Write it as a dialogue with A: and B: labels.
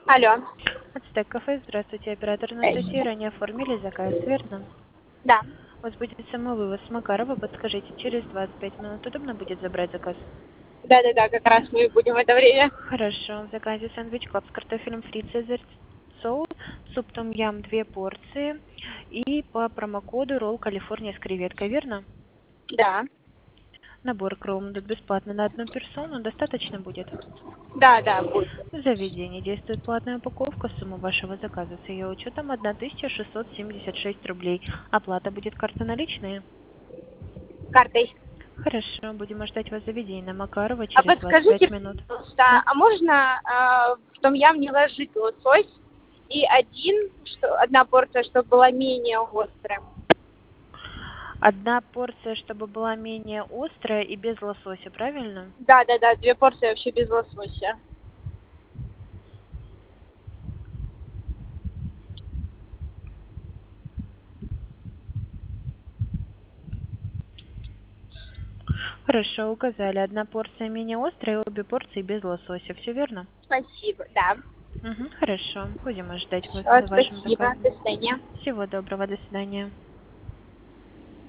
A: Алло.
B: Ацтек кафе, здравствуйте, оператор
A: Здрасте.
B: Анастасия, ранее оформили заказ, верно?
A: Да.
B: У вас будет самовывоз с Макарова, подскажите, через 25 минут удобно будет забрать заказ?
A: Да-да-да, как раз мы будем в это время.
B: Хорошо, в заказе сэндвич клаб с картофелем фри цезарь соус, суп том ям 2 порции и по промокоду ролл Калифорния с креветкой, верно?
A: Да.
B: Набор кромдут бесплатно на одну персону, достаточно будет?
A: Да, будет.
B: В заведении действует платная упаковка. Сумма вашего заказа с ее учетом 1676 рублей. Оплата будет карта наличные?
A: Картой.
B: Хорошо, будем ждать вас в заведении на Макарова
A: А
B: через 25
A: подскажите,
B: минут.
A: пожалуйста,
B: Да.
A: а можно в том ям не ложить лосось и одна порция, чтобы была менее острая?
B: Одна порция, чтобы была менее острая и без лосося, правильно?
A: Да, 2 порции вообще без лосося.
B: Хорошо, указали. Одна порция менее острая, обе порции без лосося. Все верно?
A: Спасибо, да.
B: Угу, хорошо. Будем ждать вас
A: Все,
B: за вашим
A: спасибо.
B: заказом.
A: До свидания.
B: Всего доброго, до свидания.